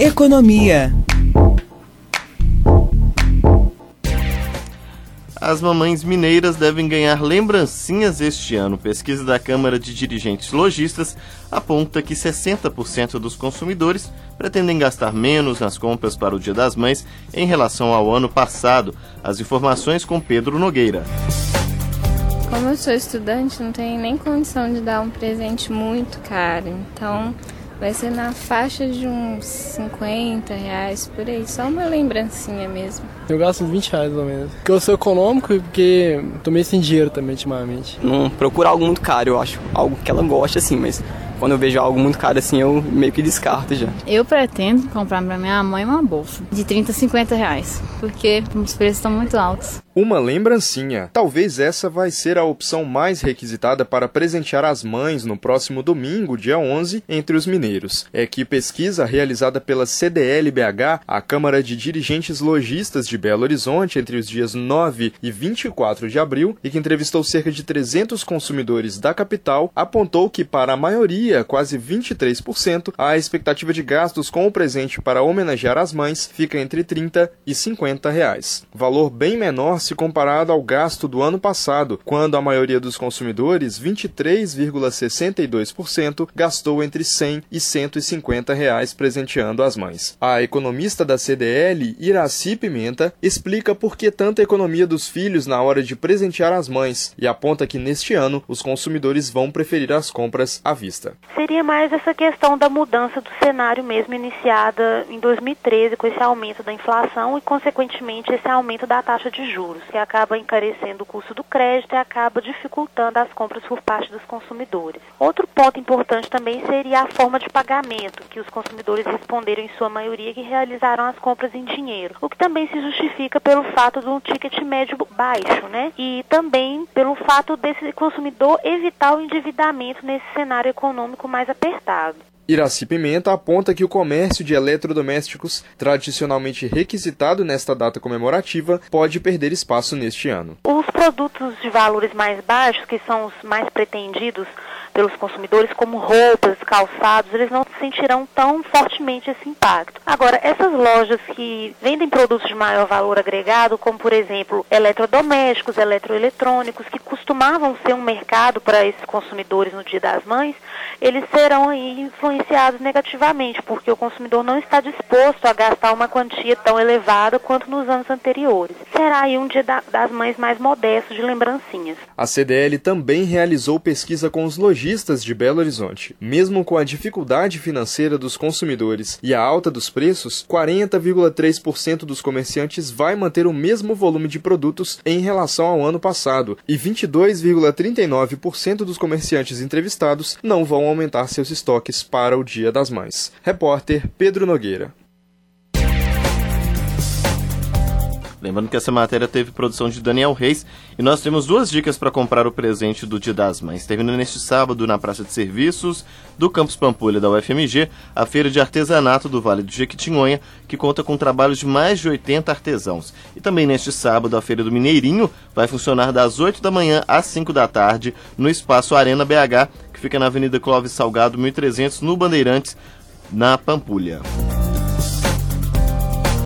Economia. As mamães mineiras devem ganhar lembrancinhas este ano. Pesquisa da Câmara de Dirigentes Lojistas aponta que 60% dos consumidores pretendem gastar menos nas compras para o Dia das Mães em relação ao ano passado. As informações com Pedro Nogueira. Como eu sou estudante, não tenho nem condição de dar um presente muito caro, então vai ser na faixa de uns R$50 por aí, só uma lembrancinha mesmo. Eu gasto uns R$20 mais ou menos. Porque eu sou econômico e porque tô meio sem dinheiro também ultimamente. Não procuro algo muito caro, eu acho. Algo que ela gosta assim, mas quando eu vejo algo muito caro assim, eu meio que descarto já. Eu pretendo comprar pra minha mãe uma bolsa de R$30, R$50, porque os preços estão muito altos. Uma lembrancinha. Talvez essa vai ser a opção mais requisitada para presentear as mães no próximo domingo, dia 11, entre os mineiros. É que pesquisa realizada pela CDL-BH, a Câmara de Dirigentes Lojistas de Belo Horizonte, entre os dias 9 e 24 de abril, e que entrevistou cerca de 300 consumidores da capital, apontou que para a maioria, quase 23%, a expectativa de gastos com o presente para homenagear as mães fica entre R$30 e R$50. Valor bem menor se comparado ao gasto do ano passado, quando a maioria dos consumidores, 23,62%, gastou entre R$100 e R$150 presenteando as mães. A economista da CDL, Iraci Pimenta, explica por que tanta economia dos filhos na hora de presentear as mães e aponta que neste ano os consumidores vão preferir as compras à vista. Seria mais essa questão da mudança do cenário mesmo iniciada em 2013 com esse aumento da inflação e, consequentemente, esse aumento da taxa de juros, que acaba encarecendo o custo do crédito e acaba dificultando as compras por parte dos consumidores. Outro ponto importante também seria a forma de pagamento, que os consumidores responderam em sua maioria que realizaram as compras em dinheiro, o que também se justifica pelo fato de um ticket médio baixo, né? E também pelo fato desse consumidor evitar o endividamento nesse cenário econômico mais apertado. Iraci Pimenta aponta que o comércio de eletrodomésticos, tradicionalmente requisitado nesta data comemorativa, pode perder espaço neste ano. Os produtos de valores mais baixos, que são os mais pretendidos pelos consumidores, como roupas, calçados, eles não sentirão tão fortemente esse impacto. Agora, essas lojas que vendem produtos de maior valor agregado, como por exemplo eletrodomésticos, eletroeletrônicos, que costumavam ser um mercado para esses consumidores no Dia das Mães, eles serão aí influenciados negativamente, porque o consumidor não está disposto a gastar uma quantia tão elevada quanto nos anos anteriores. Será aí um Dia das Mães mais modesto de lembrancinhas. A CDL também realizou pesquisa com os lojistas de Belo Horizonte. Mesmo com a dificuldade financeira dos consumidores e a alta dos preços, 40,3% dos comerciantes vai manter o mesmo volume de produtos em relação ao ano passado e 22,39% dos comerciantes entrevistados não vão aumentar seus estoques para o Dia das Mães. Repórter Pedro Nogueira. Lembrando que essa matéria teve produção de Daniel Reis e nós temos duas dicas para comprar o presente do Dia das Mães. Termina neste sábado na Praça de Serviços do Campus Pampulha da UFMG, a Feira de Artesanato do Vale do Jequitinhonha, que conta com trabalhos de mais de 80 artesãos. E também neste sábado, a Feira do Mineirinho vai funcionar das 8 da manhã às 5 da tarde no Espaço Arena BH, que fica na Avenida Clóvis Salgado, 1300, no Bandeirantes, na Pampulha.